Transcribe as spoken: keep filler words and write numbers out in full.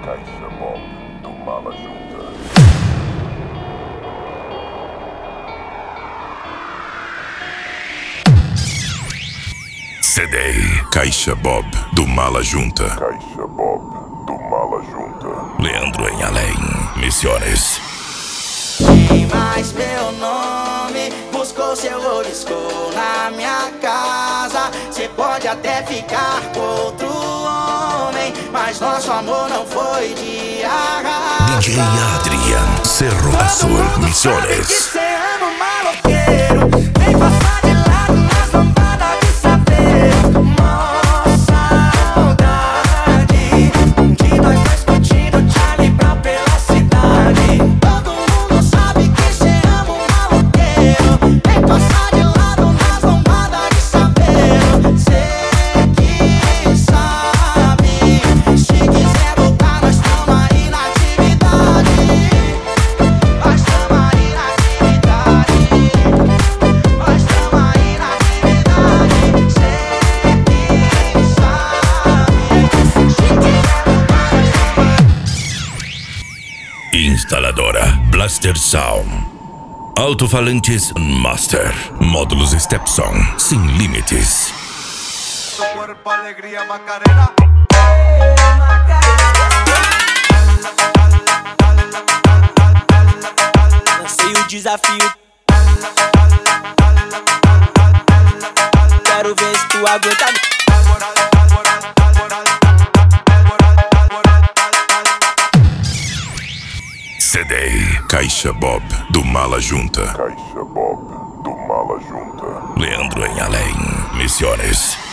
Caixa Bob do Mala Junta. C D Caixa Bob do Mala Junta. Caixa Bob do Mala Junta. Leandro em Além, Missões. Quem mais meu nome buscou seu oliscou na minha casa. Cê pode até ficar com outro homem, mas nosso amor não foi de arrasta. D J Adrian, Cerro Azul, Missões. Cê ama um maloqueiro, vem passar de lado nas lambadas de saber. Nossa saudade de nós dois curtindo Charlie Brown pela cidade. Todo mundo sabe que cê ama um maloqueiro, vem passar de lado nas lambadas de saber. Cê que sabe, se quiser voltar nós tamo aí na atividade. Nós tamo aí na atividade. Nós tamo aí na atividade. Cê que sabe, se quiser voltar nós tamo. Instaladora Blaster Sound. Alto-falantes Master. Módulos Stepson sem limites. Tu cuerpo, alegría, Macarena. Lancei o desafio. Quero ver se tu aguenta. C D Caixa Bob do Mala Junta. Caixa Bob do Mala Junta. Leandro em Além, Missões.